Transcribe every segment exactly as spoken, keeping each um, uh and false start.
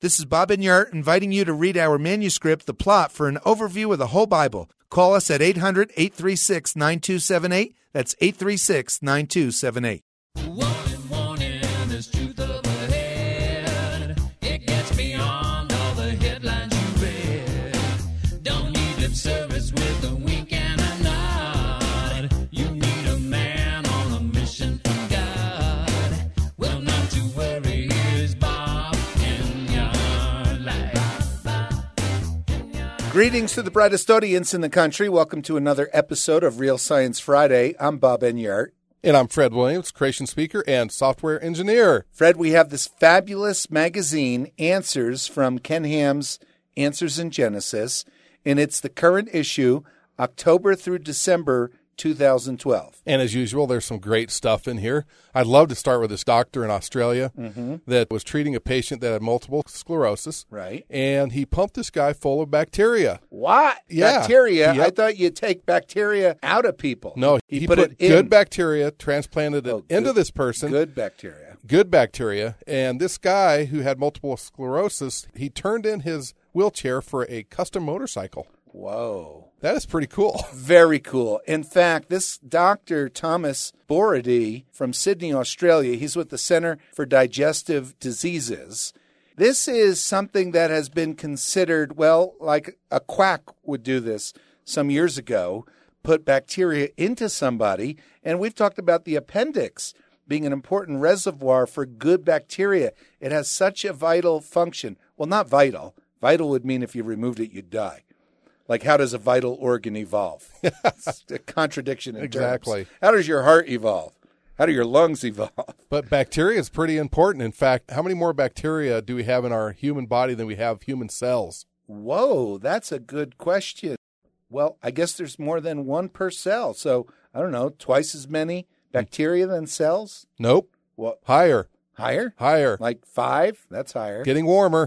This is Bob Enyart inviting you to read our manuscript, The Plot, for an overview of the whole Bible. Call us at eight hundred, eight three six, nine two seven eight. That's eight three six, nine two seven eight. Warning, warning, there's truth up ahead. It gets beyond all the headlines you read. Don't need lip service with a wink and a nod. You need a man on a mission from God. Well, not to worry, here's Bob Enyart Live. Greetings to the brightest audience in the country. Welcome to another episode of Real Science Friday. I'm Bob Enyart. And I'm Fred Williams, creation speaker and software engineer. Fred, we have this fabulous magazine, Answers, from Ken Ham's Answers in Genesis, and it's the current issue, October through December two thousand twelve. And as usual, there's some great stuff in here. I'd love to start with this doctor in Australia mm-hmm. that was treating a patient that had multiple sclerosis. Right. And he pumped this guy full of bacteria. What? Yeah. Bacteria? Yep. I thought you'd take bacteria out of people. No, he, he put, put, it in. good bacteria, transplanted it oh, into good, this person. Good bacteria. Good bacteria. And this guy who had multiple sclerosis, he turned in his wheelchair for a custom motorcycle. Whoa. That is pretty cool. Very cool. In fact, this Doctor Thomas Borody from Sydney, Australia, he's with the Center for Digestive Diseases. This is something that has been considered, well, like a quack would do this some years ago, put bacteria into somebody. And we've talked about the appendix being an important reservoir for good bacteria. It has such a vital function. Well, not vital. Vital would mean if you removed it, you'd die. Like, how does a vital organ evolve? It's a contradiction in Exactly. terms. How does your heart evolve? How do your lungs evolve? But bacteria is pretty important. In fact, how many more bacteria do we have in our human body than we have human cells? Whoa, that's a good question. Well, I guess there's more than one per cell. So, I don't know, twice as many bacteria than cells? Nope. What? Higher. Higher? Higher. Like five? That's higher. Getting warmer.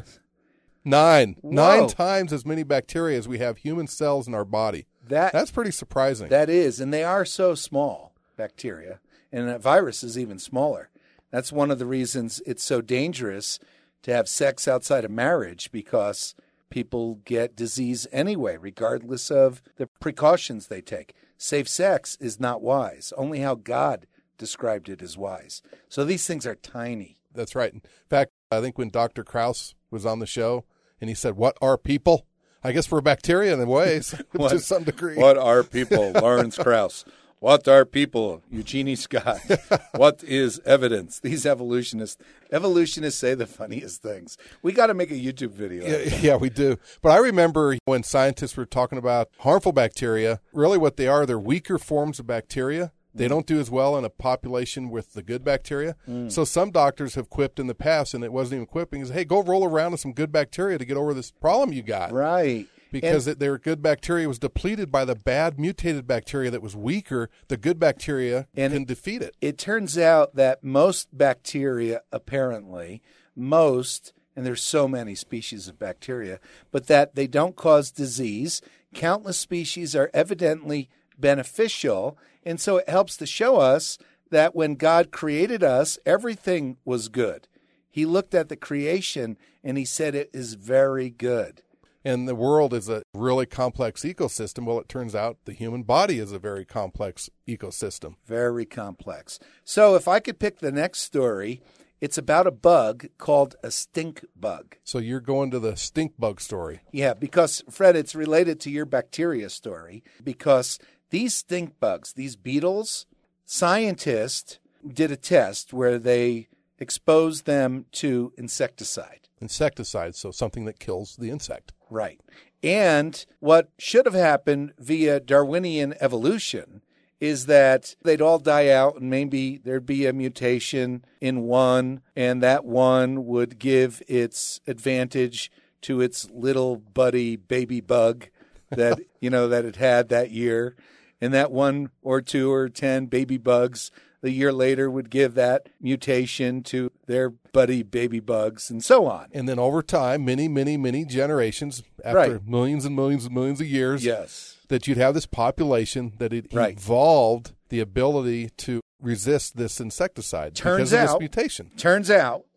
Nine. Whoa. Nine times as many bacteria as we have human cells in our body. That That's pretty surprising. That is, and they are so small, bacteria, and a virus is even smaller. That's one of the reasons it's so dangerous to have sex outside of marriage, because people get disease anyway, regardless of the precautions they take. Safe sex is not wise. Only how God described it is wise. So these things are tiny. That's right. In fact, I think when Doctor Krauss was on the show, and he said, "What are people?" I guess we're bacteria in ways, what, to some degree. What are people? Lawrence Krauss. What are people? Eugenie Scott. What is evidence? These evolutionists, evolutionists say the funniest things. We got to make a YouTube video. Yeah, yeah, we do. But I remember when scientists were talking about harmful bacteria, really what they are, they're weaker forms of bacteria. They don't do as well in a population with the good bacteria. Mm. So some doctors have quipped in the past, and it wasn't even quipping, is, hey, go roll around with some good bacteria to get over this problem you got. Right. Because and, it, their good bacteria was depleted by the bad mutated bacteria that was weaker. The good bacteria and can defeat it. It turns out that most bacteria, apparently, most, and there's so many species of bacteria, but that they don't cause disease. Countless species are evidently beneficial, and so it helps to show us that when God created us, everything was good. He looked at the creation and he said it is very good. And the world is a really complex ecosystem. Well, it turns out the human body is a very complex ecosystem. Very complex. So if I could pick the next story, it's about a bug called a stink bug. So you're going to the stink bug story. Yeah, because, Fred, it's related to your bacteria story, because these stink bugs, these beetles, scientists did a test where they exposed them to insecticide. Insecticide, so something that kills the insect. Right. And what should have happened via Darwinian evolution is that they'd all die out and maybe there'd be a mutation in one, and that one would give its advantage to its little buddy baby bug that, you know, that it had that year. And that one or two or ten baby bugs the year later would give that mutation to their buddy baby bugs, and so on. And then over time, many, many, many generations, after right. millions and millions and millions of years, yes. that you'd have this population that it right. evolved the ability to resist this insecticide turns because of out, this mutation. Turns out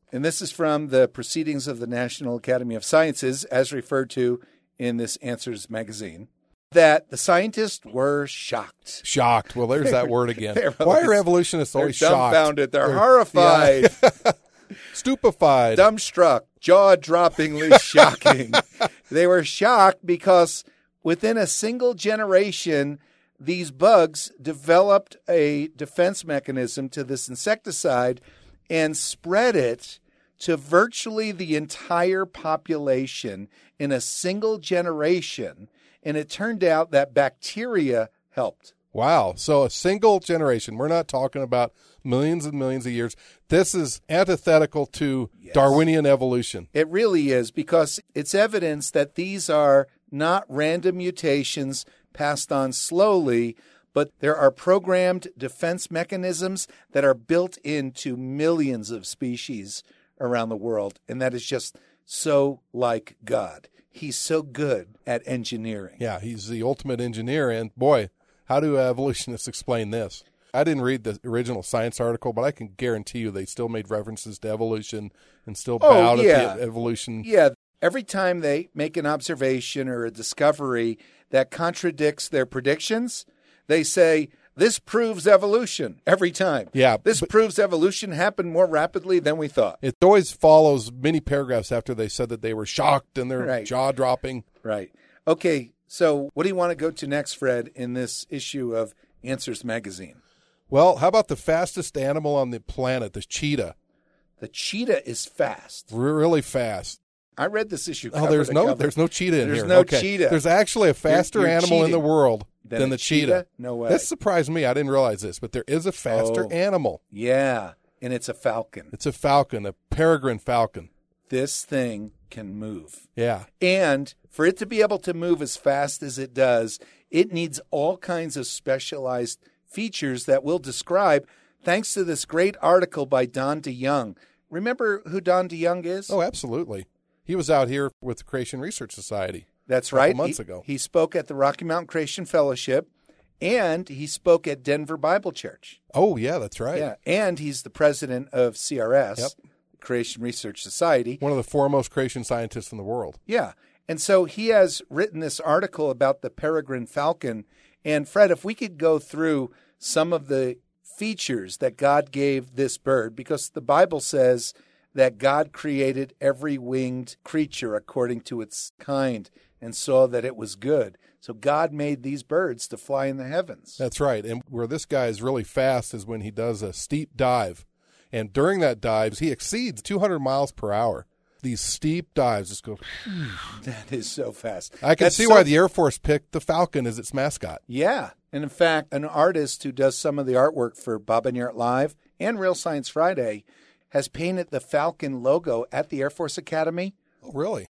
And this is from the Proceedings of the National Academy of Sciences, as referred to in this Answers magazine, that the scientists were shocked. Shocked. Well, there's that word again. They're Why are always- evolutionists They're always shocked? dumbfounded. They're, They're- horrified, yeah. Stupefied. dumbstruck, jaw-droppingly shocking. They were shocked because within a single generation, these bugs developed a defense mechanism to this insecticide and spread it to virtually the entire population in a single generation. And it turned out that bacteria helped. Wow. So a single generation. We're not talking about millions and millions of years. This is antithetical to Yes. Darwinian evolution. It really is, because it's evidence that these are not random mutations passed on slowly, but there are programmed defense mechanisms that are built into millions of species around the world. And that is just so like God. He's so good at engineering. Yeah, he's the ultimate engineer. And boy, how do evolutionists explain this? I didn't read the original science article, but I can guarantee you they still made references to evolution and still Oh, bowed yeah. at the evolution. Yeah, every time they make an observation or a discovery that contradicts their predictions, they say, this proves evolution every time. Yeah, This but- proves evolution happened more rapidly than we thought. It always follows many paragraphs after they said that they were shocked and their Right. jaw dropping. Right. Okay, so what do you want to go to next, Fred, in this issue of Answers magazine? Well, how about the fastest animal on the planet, the cheetah? The cheetah is fast. Really fast. I read this issue. Oh, cover there's to no cover. there's no cheetah in There's here. no Okay. cheetah. There's actually a faster you're animal in the cheating. world Then than a the cheetah. No way. That surprised me. I didn't realize this, but there is a faster Oh. animal. Yeah, and it's a falcon. It's a falcon, a peregrine falcon. This thing can move. Yeah. And for it to be able to move as fast as it does, it needs all kinds of specialized features that we'll describe thanks to this great article by Don DeYoung. Remember who Don DeYoung is? Oh, absolutely. He was out here with the Creation Research Society. That's couple right. months he, ago. He spoke at the Rocky Mountain Creation Fellowship, and he spoke at Denver Bible Church. Oh, yeah, that's right. Yeah, and he's the president of C R S, Yep. Creation Research Society. One of the foremost creation scientists in the world. Yeah. And so he has written this article about the peregrine falcon. And Fred, if we could go through some of the features that God gave this bird, because the Bible says that God created every winged creature according to its kind and saw that it was good. So God made these birds to fly in the heavens. That's right. And where this guy is really fast is when he does a steep dive. And during that dive, he exceeds two hundred miles per hour. These steep dives just go. That is so fast. I can That's see so- why the Air Force picked the Falcon as its mascot. Yeah. And in fact, an artist who does some of the artwork for Bob and Yart Live and Real Science Friday has painted the Falcon logo at the Air Force Academy. Oh, really?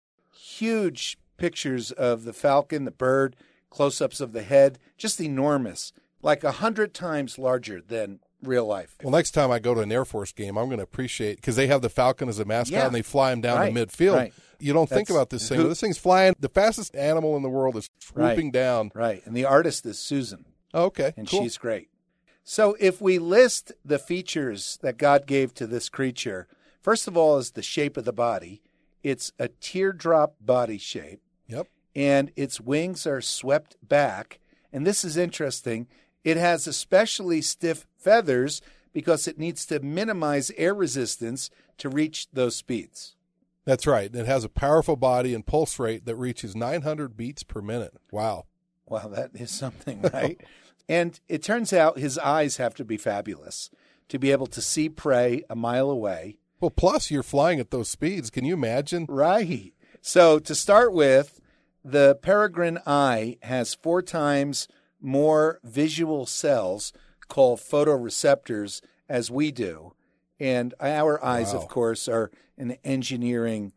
Huge pictures of the Falcon, the bird, close-ups of the head, just enormous, like a hundred times larger than real life. Well, next time I go to an Air Force game, I'm going to appreciate, because they have the Falcon as a mascot Yeah. and they fly him down Right, to midfield. right. You don't think That's about this thing. who- This thing's flying. The fastest animal in the world is swooping Right. down. Right. And the artist is Susan, Oh, okay, and cool. she's great. So if we list the features that God gave to this creature, first of all is the shape of the body. It's a teardrop body shape. Yep. And its wings are swept back. And this is interesting. It has especially stiff feathers because it needs to minimize air resistance to reach those speeds. That's right. It has a powerful body and pulse rate that reaches nine hundred beats per minute. Wow. Wow, that is something, right? And it turns out his eyes have to be fabulous to be able to see prey a mile away. Well, plus you're flying at those speeds. Can you imagine? Right. So to start with, the peregrine eye has four times more visual cells called photoreceptors as we do. And our eyes, Wow. of course, are an engineering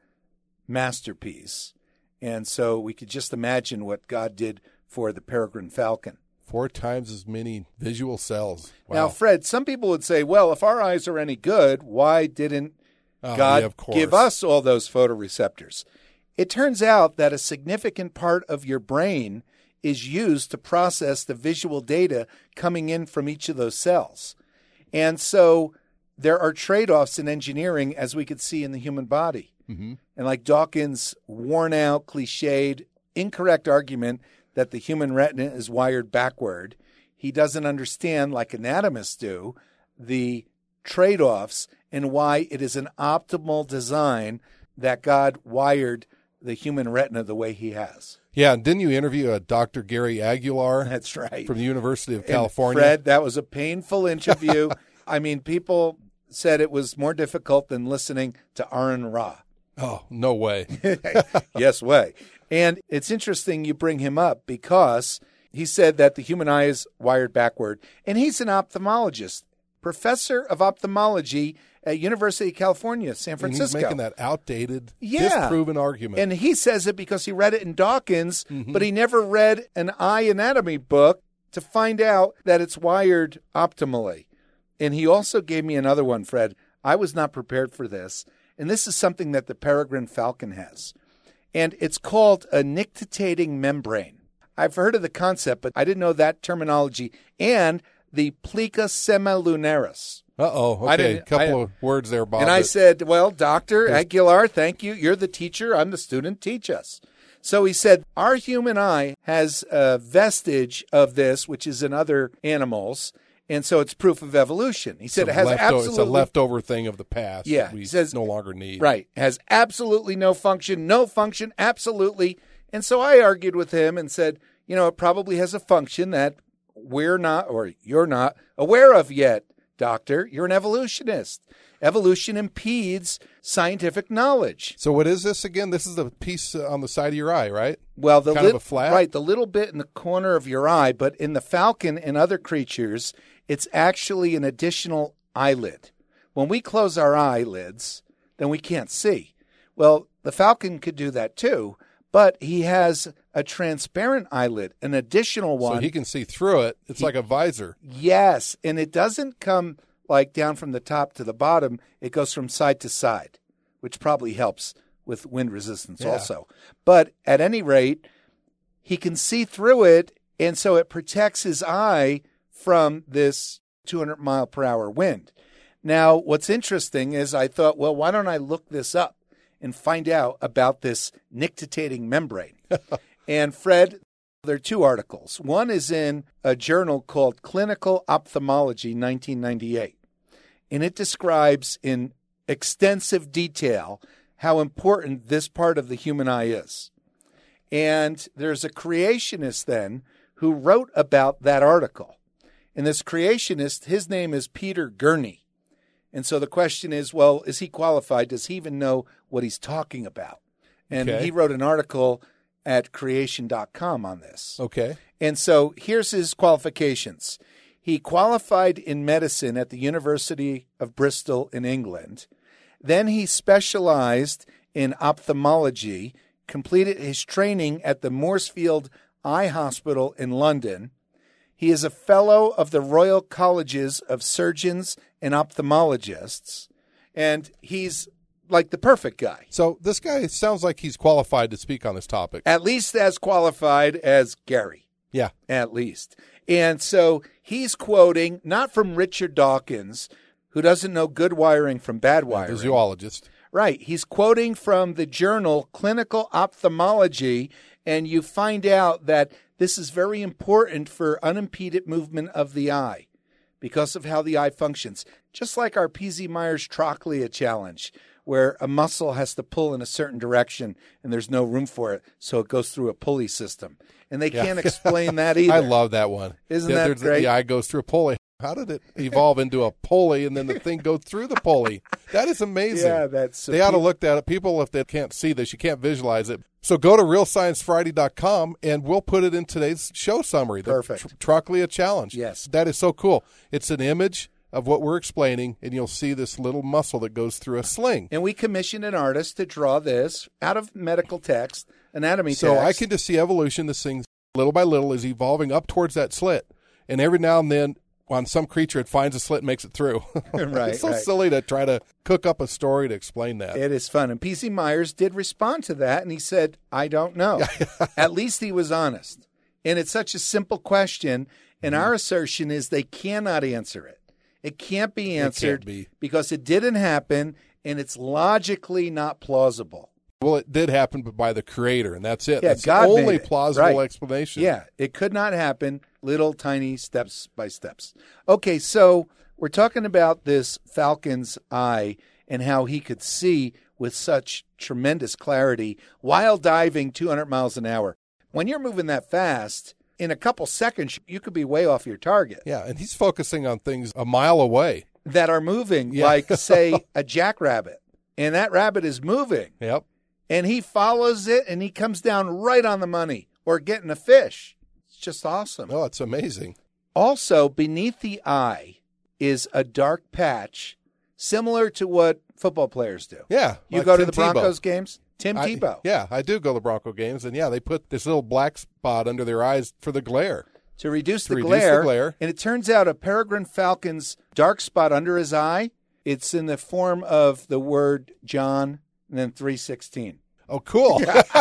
masterpiece. And so we could just imagine what God did for the peregrine falcon. Four times as many visual cells. Wow. Now, Fred, some people would say, well, if our eyes are any good, why didn't Oh, God yeah, of course. give us all those photoreceptors? It turns out that a significant part of your brain is used to process the visual data coming in from each of those cells. And so there are trade-offs in engineering, as we could see in the human body. Mm-hmm. And like Dawkins' worn-out, cliched, incorrect argument that the human retina is wired backward, he doesn't understand, like anatomists do, the trade-offs and why it is an optimal design that God wired the human retina the way he has. Yeah, and didn't you interview a Doctor Gary Aguilar? That's right. From the University of And California. Fred, that was a painful interview. I mean, people said it was more difficult than listening to Aaron Ra. Oh, no way. Yes, way. And it's interesting you bring him up because he said that the human eye is wired backward, and he's an ophthalmologist, professor of ophthalmology at University of California, San Francisco. And he's making that outdated, Yeah. disproven argument. And he says it because he read it in Dawkins, Mhm. but he never read an eye anatomy book to find out that it's wired optimally. And he also gave me another one, Fred. I was not prepared for this. And this is something that the peregrine falcon has. And it's called a nictitating membrane. I've heard of the concept, but I didn't know that terminology. And the plica semilunaris. Uh-oh. I Okay, didn't- a couple I- of words there, Bob. And I but- said, well, Doctor Aguilar, thank you. You're the teacher. I'm the student. Teach us. So he said, our human eye has a vestige of this, which is in other animals. And so it's proof of evolution. He said It's it a has leftover- absolutely... It's a leftover thing of the past Yeah, that we he says- no longer need. Right. Has absolutely no function, no function, absolutely. And so I argued with him and said, you know, it probably has a function that we're not, or you're not, aware of yet, Doctor. You're an evolutionist. Evolution impedes scientific knowledge. So what is this again? This is the piece uh, on the side of your eye, right? Well, the Kind of a flap? right, the little bit in the corner of your eye, but in the falcon and other creatures, it's actually an additional eyelid. When we close our eyelids, then we can't see. Well, the falcon could do that too, but he has a transparent eyelid, an additional one. So he can see through it. It's He- like a visor. Yes, and it doesn't come like down from the top to the bottom. It goes from side to side, which probably helps with wind resistance Yeah. also. But at any rate, he can see through it, and so it protects his eye from this two hundred mile per hour wind. Now, what's interesting is I thought, well, why don't I look this up and find out about this nictitating membrane? And Fred, there are two articles. One is in a journal called Clinical Ophthalmology, nineteen ninety-eight. And it describes in extensive detail how important this part of the human eye is. And there's a creationist then who wrote about that article. And this creationist, his name is Peter Gurney. And so the question is, well, is he qualified? Does he even know what he's talking about? And Okay. he wrote an article at creation dot com on this. Okay. And so here's his qualifications. He qualified in medicine at the University of Bristol in England. Then he specialized in ophthalmology, completed his training at the Moorsfield Eye Hospital in London. He is a fellow of the Royal Colleges of Surgeons and Ophthalmologists, and he's like the perfect guy. So this guy sounds like he's qualified to speak on this topic. At least as qualified as Gary. Yeah. At least. And so he's quoting not from Richard Dawkins, who doesn't know good wiring from bad The wiring. zoologist. Right. He's quoting from the journal Clinical Ophthalmology, and you find out that this is very important for unimpeded movement of the eye because of how the eye functions. Just like our P Z Myers Trochlea challenge, where a muscle has to pull in a certain direction and there's no room for it, so it goes through a pulley system. And they Yeah. can't explain that either. I love that one. Isn't Yeah, that there's- great? The eye goes through a pulley. How did it evolve into a pulley and then the thing go through the pulley? That is amazing. Yeah, that's They ought to look at it. People, if they can't see this, you can't visualize it. So go to real science friday dot com and we'll put it in today's show summary. The Perfect. Tr- Trochlea Challenge. Yes. That is so cool. It's an image of what we're explaining, and you'll see this little muscle that goes through a sling. And we commissioned an artist to draw this out of medical text, anatomy So text. I can just see evolution. This thing, little by little, is evolving up towards that slit. And every now and then, on some creature, it finds a slit and makes it through. Right, It's so right. silly to try to cook up a story to explain that. It is fun. And P C Myers did respond to that, and he said, I don't know. At least he was honest. And it's such a simple question, and Mm-hmm. our assertion is they cannot answer it. It can't be can't answered be. because it didn't happen, and it's logically not plausible. Well, it did happen, but by the Creator, and that's it. Yeah, that's God the made only it. plausible Right. explanation. Yeah, it could not happen, little tiny steps by steps. Okay, so we're talking about this falcon's eye and how he could see with such tremendous clarity while diving two hundred miles an hour. When you're moving that fast, in a couple seconds, you could be way off your target. Yeah, and he's focusing on things a mile away. That are moving, Yeah. like, say, a jackrabbit. And that rabbit is moving. Yep. And he follows it, and he comes down right on the money or getting a fish. It's just awesome. Oh, it's amazing. Also, beneath the eye is a dark patch, similar to what football players do. Yeah. You like go to Tim the Tebow. Broncos games? Tim I- Tebow. Yeah, I do go to the Bronco games, and yeah, they put this little black spot under their eyes for the glare. To reduce, To the, reduce glare, the glare. And it turns out a peregrine falcon's dark spot under his eye, it's in the form of the word John and then three sixteen. Oh, cool.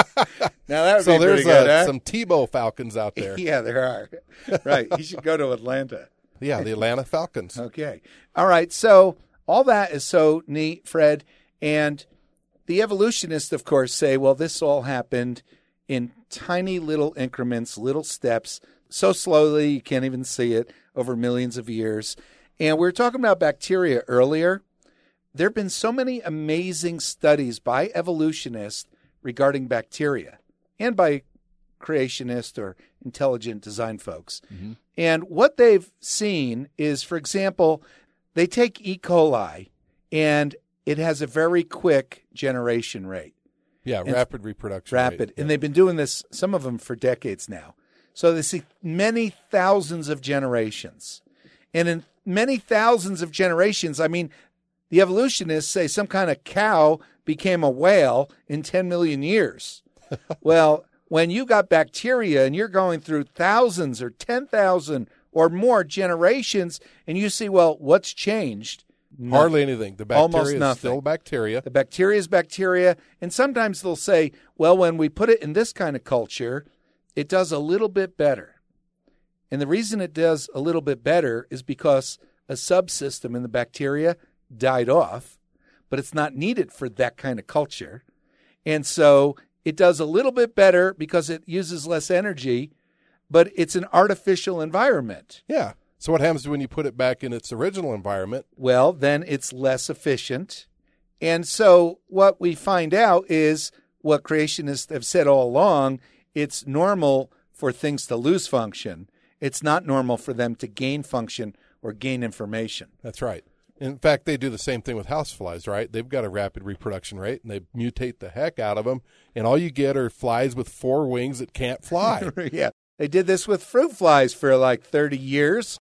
Now that would so be there's pretty good, uh, huh? some Tebow Falcons out there. Yeah, there are. Right. You should go to Atlanta. Yeah, the Atlanta Falcons. Okay. All right. So all that is so neat, Fred. And the evolutionists, of course, say, well, this all happened in tiny little increments, little steps, so slowly you can't even see it over millions of years. And we were talking about bacteria earlier. There have been so many amazing studies by evolutionists regarding bacteria and by creationists or intelligent design folks. Mm-hmm. And what they've seen is, for example, they take E. coli and it has a very quick generation rate. Yeah, And rapid reproduction. Rapid. rate. And they've been doing this, some of them for decades now. So they see many thousands of generations. And in many thousands of generations, I mean, the evolutionists say some kind of cow became a whale in ten million years. Well, when you got bacteria and you're going through thousands or ten thousand or more generations, and you see, well, what's changed? Hardly anything. The bacteria Almost is nothing. still bacteria. The bacteria is bacteria. And sometimes they'll say, well, when we put it in this kind of culture, it does a little bit better. And the reason it does a little bit better is because a subsystem in the bacteria died off, but it's not needed for that kind of culture. And so it does a little bit better because it uses less energy, but it's an artificial environment. Yeah. So what happens when you put it back in its original environment? Well, then it's less efficient. And so what we find out is what creationists have said all along, it's normal for things to lose function. It's not normal for them to gain function or gain information. That's right. In fact, they do the same thing with houseflies, right? They've got a rapid reproduction rate, and they mutate the heck out of them, and all you get are flies with four wings that can't fly. Yeah. They did this with fruit flies for like thirty years.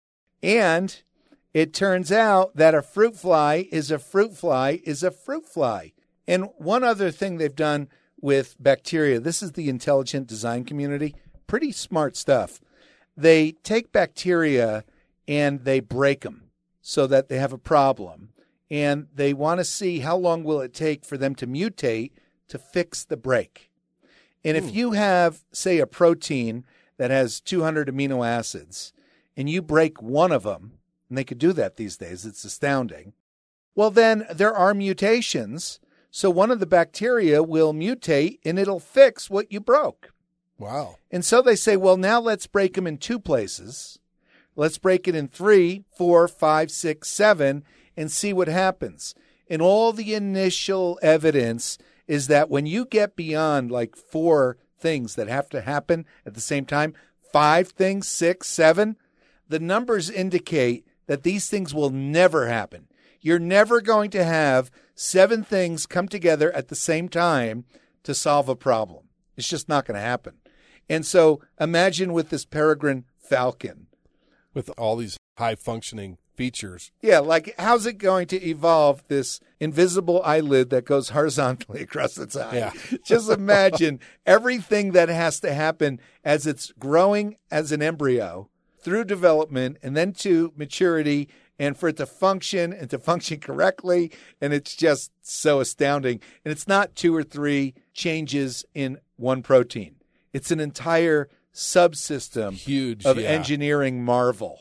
And it turns out that a fruit fly is a fruit fly is a fruit fly. And one other thing they've done with bacteria, this is the intelligent design community, pretty smart stuff. They take bacteria and they break them so that they have a problem. And they want to see how long will it take for them to mutate to fix the break. And if you have, say, a protein that has two hundred amino acids, and you break one of them, and they could do that these days, it's astounding, well, then there are mutations. So one of the bacteria will mutate, and it'll fix what you broke. Wow. And so they say, well, now let's break them in two places. Let's break it in three, four, five, six, seven, and see what happens. And all the initial evidence is that when you get beyond like four things that have to happen at the same time, five things, six, seven, the numbers indicate that these things will never happen. You're never going to have seven things come together at the same time to solve a problem. It's just not going to happen. And so imagine with this peregrine falcon. With all these high-functioning features. Yeah, like how's it going to evolve this invisible eyelid that goes horizontally across its eye? Yeah. Just imagine everything that has to happen as it's growing as an embryo through development and then to maturity, and for it to function and to function correctly. And it's just so astounding. And it's not two or three changes in one protein. It's an entire subsystem Huge, of yeah. engineering marvel.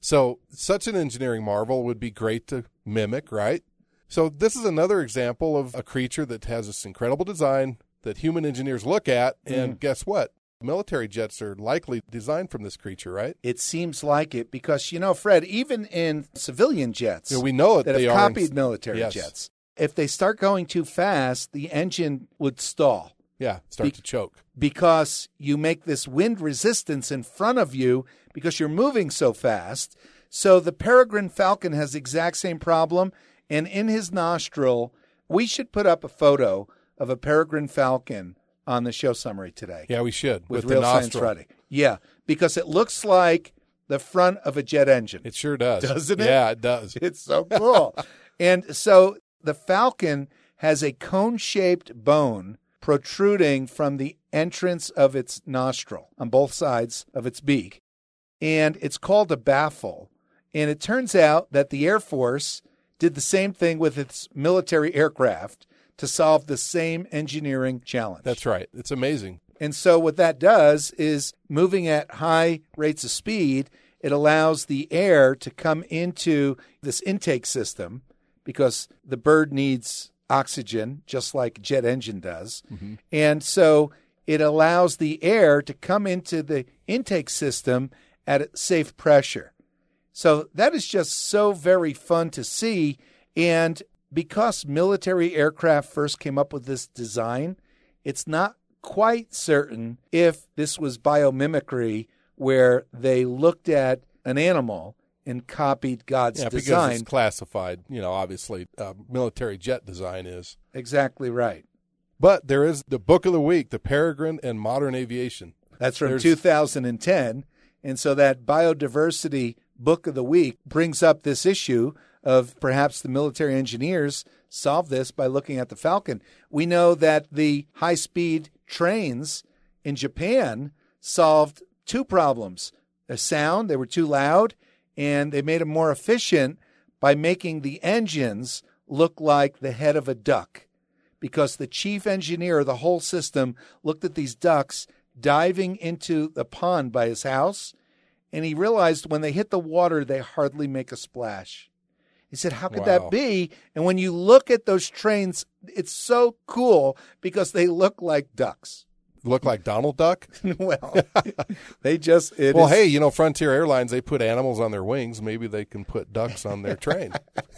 So such an engineering marvel would be great to mimic, right? So this is another example of a creature that has this incredible design that human engineers look at, and mm. guess what? Military jets are likely designed from this creature, right? It seems like it because, you know, Fred, even in civilian jets yeah, we know it, that they have are copied in, military yes. jets, if they start going too fast, the engine would stall. Yeah, start Be- to choke. Because you make this wind resistance in front of you because you're moving so fast. So the Peregrine Falcon has the exact same problem, and in his nostril, we should put up a photo of a Peregrine Falcon on the show summary today. Yeah, we should. With, with Real the Science Friday. Yeah, because it looks like the front of a jet engine. It sure does. Doesn't it? Yeah, it does. It's so cool. And so the Falcon has a cone-shaped bone protruding from the entrance of its nostril on both sides of its beak. And it's called a baffle. And it turns out that the Air Force did the same thing with its military aircraft to solve the same engineering challenge. That's right. It's amazing. And so what that does is, moving at high rates of speed, it allows the air to come into this intake system because the bird needs oxygen, just like a jet engine does. Mm-hmm. And so it allows the air to come into the intake system at a safe pressure. So that is just so very fun to see. And because military aircraft first came up with this design, it's not quite certain if this was biomimicry, where they looked at an animal and copied God's yeah, design. Because it's classified, you know, obviously, uh, military jet design is. Exactly right. But there is the book of the week, The Peregrine and Modern Aviation. That's from There's... two thousand ten. And so that biodiversity book of the week brings up this issue of perhaps the military engineers solved this by looking at the Falcon. We know that the high-speed trains in Japan solved two problems. The sound, they were too loud, and they made them more efficient by making the engines look like the head of a duck, because the chief engineer of the whole system looked at these ducks diving into the pond by his house, and he realized when they hit the water, they hardly make a splash. He said, how could wow. that be? And when you look at those trains, it's so cool because they look like ducks. Look like Donald Duck? Well, they just... It well, is... hey, you know, Frontier Airlines, they put animals on their wings. Maybe they can put ducks on their train.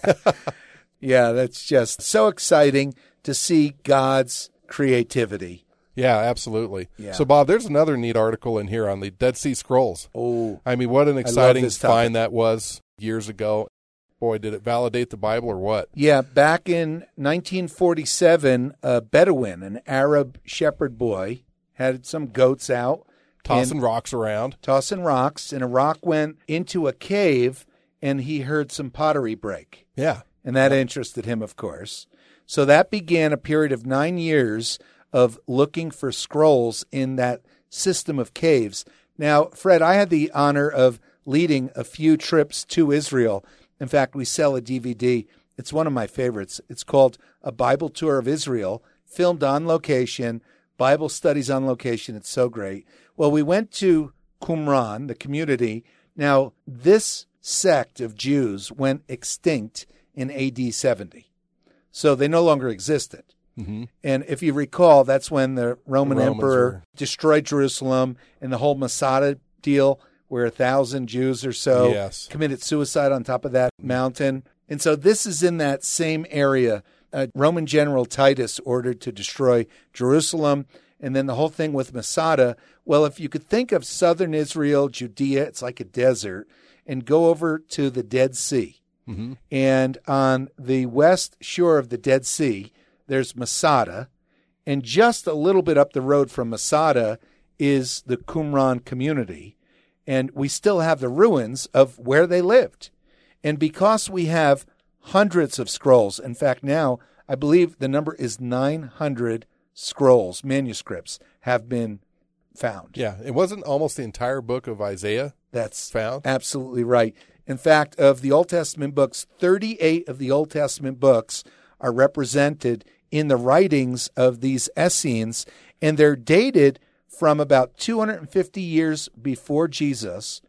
Yeah, that's just so exciting to see God's creativity. Yeah, absolutely. Yeah. So, Bob, there's another neat article in here on the Dead Sea Scrolls. Oh, I mean, what an exciting find that was years ago. Boy, did it validate the Bible or what? Yeah, back in nineteen forty-seven, a Bedouin, an Arab shepherd boy, had some goats out. Tossing rocks around. Tossing rocks, and a rock went into a cave, and he heard some pottery break. Yeah. And that interested him, of course. So that began a period of nine years of looking for scrolls in that system of caves. Now, Fred, I had the honor of leading a few trips to Israel. In fact, we sell a D V D. It's one of my favorites. It's called A Bible Tour of Israel, filmed on location, Bible studies on location. It's so great. Well, we went to Qumran, the community. Now, this sect of Jews went extinct in A D seventy. So they no longer existed. Mm-hmm. And if you recall, that's when the Roman the emperor were... destroyed Jerusalem, and the whole Masada deal, where a thousand Jews or so yes. committed suicide on top of that mountain. And so this is in that same area. Uh, Roman General Titus ordered to destroy Jerusalem, and then the whole thing with Masada. Well, if you could think of southern Israel, Judea, it's like a desert, and go over to the Dead Sea. Mm-hmm. And on the west shore of the Dead Sea, there's Masada, and just a little bit up the road from Masada is the Qumran community. And we still have the ruins of where they lived. And because we have hundreds of scrolls, in fact, now I believe the number is nine hundred scrolls, manuscripts, have been found. Yeah, it wasn't almost the entire book of Isaiah That's found? Absolutely right. In fact, of the Old Testament books, thirty-eight of the Old Testament books are represented in the writings of these Essenes, and they're dated from about two hundred fifty years before Jesus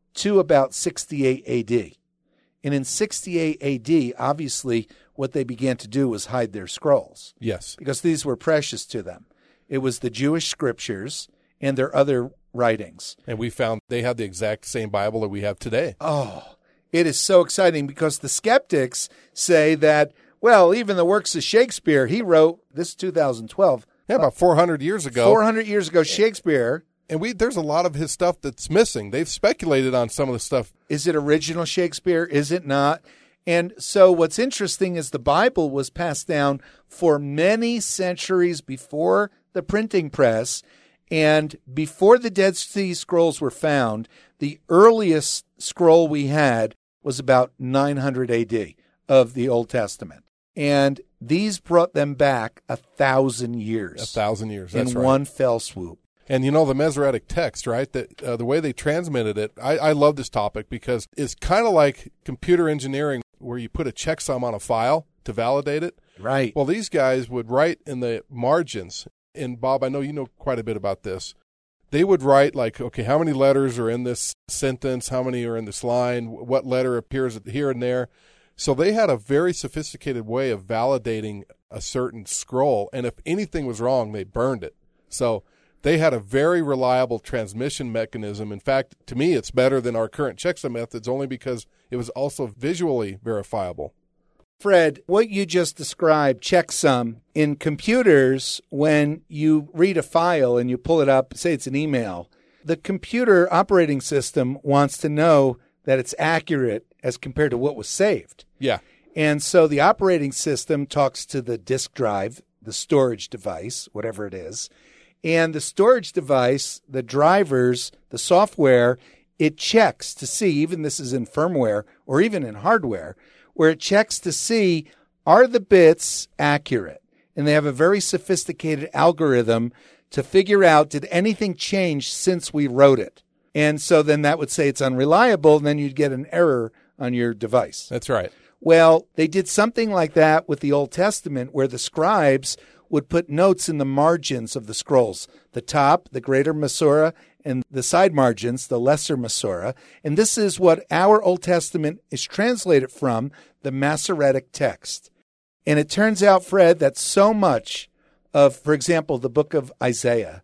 to about sixty-eight A D. And in sixty-eight A D, obviously, what they began to do was hide their scrolls. Yes. Because these were precious to them. It was the Jewish scriptures and their other writings. And we found they had the exact same Bible that we have today. Oh, it is so exciting because the skeptics say that, well, even the works of Shakespeare, he wrote, this is two thousand twelve. Yeah, about four hundred years ago. four hundred years ago, Shakespeare. And we there's a lot of his stuff that's missing. They've speculated on some of the stuff. Is it original Shakespeare? Is it not? And so what's interesting is the Bible was passed down for many centuries before the printing press. And before the Dead Sea Scrolls were found, the earliest scroll we had was about nine hundred A D of the Old Testament. And these brought them back a thousand years. A thousand years, that's in right. one fell swoop. And you know, the Masoretic text, right, that uh, the way they transmitted it, I, I love this topic because it's kind of like computer engineering where you put a checksum on a file to validate it. Right. Well, these guys would write in the margins, and Bob, I know you know quite a bit about this. They would write like, okay, how many letters are in this sentence? How many are in this line? What letter appears here and there? So they had a very sophisticated way of validating a certain scroll, and if anything was wrong, they burned it. So they had a very reliable transmission mechanism. In fact, to me, it's better than our current checksum methods only because it was also visually verifiable. Fred, what you just described, checksum, in computers, when you read a file and you pull it up, say it's an email, the computer operating system wants to know that it's accurate as compared to what was saved. Yeah. And so the operating system talks to the disk drive, the storage device, whatever it is, and the storage device, the drivers, the software, it checks to see, even this is in firmware or even in hardware, where it checks to see, are the bits accurate? And they have a very sophisticated algorithm to figure out, did anything change since we wrote it? And so then that would say it's unreliable, and then you'd get an error on your device. That's right. Well, they did something like that with the Old Testament where the scribes would put notes in the margins of the scrolls, the top, the greater Masorah, and the side margins, the lesser Masorah. And this is what our Old Testament is translated from, the Masoretic text. And it turns out, Fred, that so much of, for example, the book of Isaiah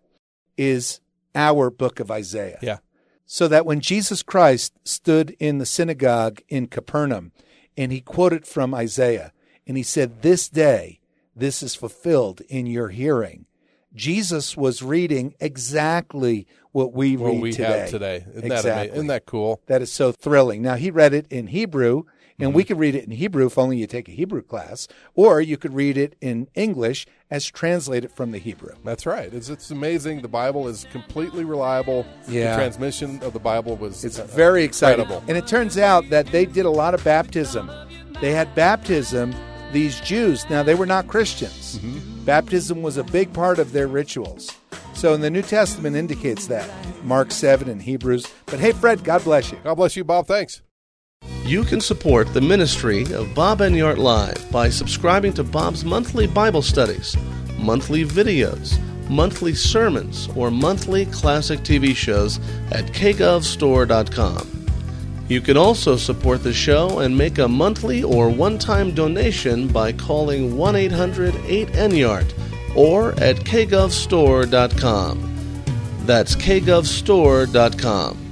is our book of Isaiah. Yeah. So that when Jesus Christ stood in the synagogue in Capernaum and he quoted from Isaiah and he said, "This day, this is fulfilled in your hearing," Jesus was reading exactly what we what read we today. have today. Isn't, exactly. that amazing? Isn't that cool? That is so thrilling. Now, he read it in Hebrew, and Mm-hmm. we could read it in Hebrew if only you take a Hebrew class, or you could read it in English as translated from the Hebrew. That's right. It's, it's amazing. The Bible is completely reliable. Yeah. The transmission of the Bible was It's uh, very exciting. incredible. And it turns out that they did a lot of baptism. They had baptism, these Jews. Now, they were not Christians. Mm-hmm. Baptism was a big part of their rituals. So in the New Testament indicates that. Mark seven and Hebrews. But hey, Fred, God bless you. God bless you, Bob. Thanks. You can support the ministry of Bob Enyart Live by subscribing to Bob's monthly Bible studies, monthly videos, monthly sermons, or monthly classic T V shows at k gov store dot com. You can also support the show and make a monthly or one-time donation by calling one eight hundred eight Enyart or at k gov store dot com. That's k gov store dot com.